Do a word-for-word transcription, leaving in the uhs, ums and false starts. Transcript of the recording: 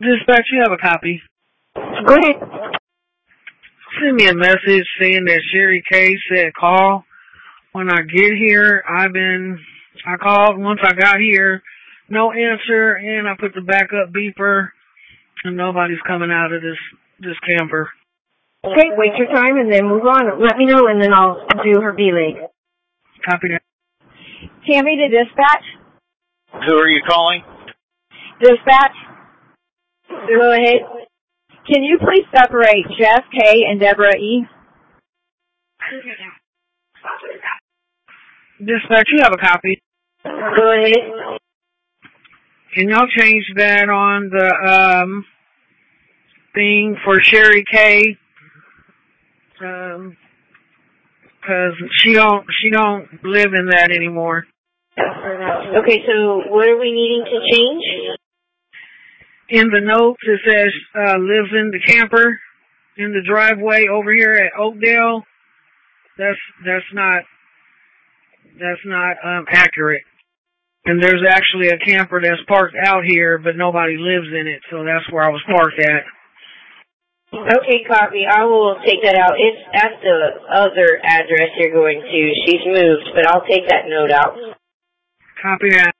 Dispatch, you have a copy. Go ahead. Send me a message saying that Sherry K said call. When I get here, I've been, I called once I got here, no answer, and I put the backup beeper, and nobody's coming out of this, this camper. Okay, wait your time and then move on. Let me know and then I'll do her B-League. Copy that. Tammy to dispatch. Who are you calling? Dispatch. Go ahead. Can you please separate Jeff K and Deborah E? Dispatch, you have a copy. Go ahead. Can y'all change that on the um thing for Sherry K? Um, cause she don't she don't live in that anymore. Okay, so what are we needing to change? In the notes it says uh lives in the camper in the driveway over here at Oakdale. That's that's not that's not um accurate. And there's actually a camper that's parked out here, but nobody lives in it, so that's where I was parked at. Okay, copy. I will take that out. It's at the other address you're going to. She's moved, but I'll take that note out. Copy that.